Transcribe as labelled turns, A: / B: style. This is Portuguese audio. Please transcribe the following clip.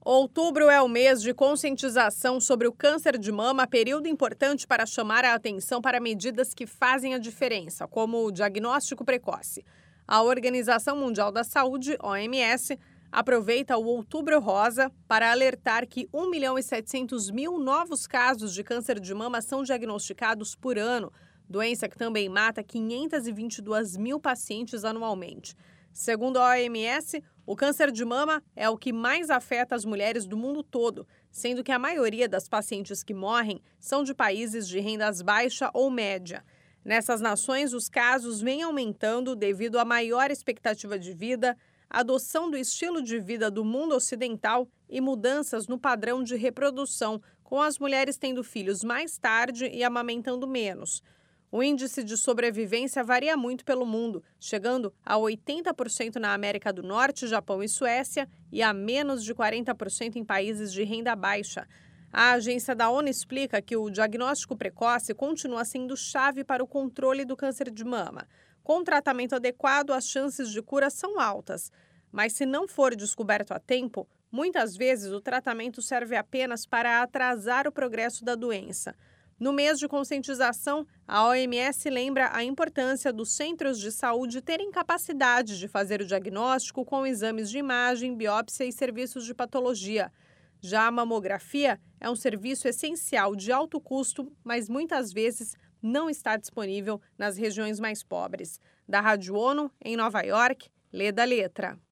A: Outubro é o mês de conscientização sobre o câncer de mama, período importante para chamar a atenção para medidas que fazem a diferença, como o diagnóstico precoce. A Organização Mundial da Saúde, OMS, aproveita o Outubro Rosa para alertar que 1.700.000 novos casos de câncer de mama são diagnosticados por ano, doença que também mata 522 mil pacientes anualmente. Segundo a OMS, o câncer de mama é o que mais afeta as mulheres do mundo todo, sendo que a maioria das pacientes que morrem são de países de rendas baixa ou média. Nessas nações, os casos vêm aumentando devido à maior expectativa de vida, adoção do estilo de vida do mundo ocidental e mudanças no padrão de reprodução, com as mulheres tendo filhos mais tarde e amamentando menos. O índice de sobrevivência varia muito pelo mundo, chegando a 80% na América do Norte, Japão e Suécia e a menos de 40% em países de renda baixa. A agência da ONU explica que o diagnóstico precoce continua sendo chave para o controle do câncer de mama. Com tratamento adequado, as chances de cura são altas. Mas se não for descoberto a tempo, muitas vezes o tratamento serve apenas para atrasar o progresso da doença. No mês de conscientização, a OMS lembra a importância dos centros de saúde terem capacidade de fazer o diagnóstico com exames de imagem, biópsia e serviços de patologia. Já a mamografia é um serviço essencial de alto custo, mas muitas vezes não está disponível nas regiões mais pobres. Da Rádio ONU, em Nova York, Leda Letra.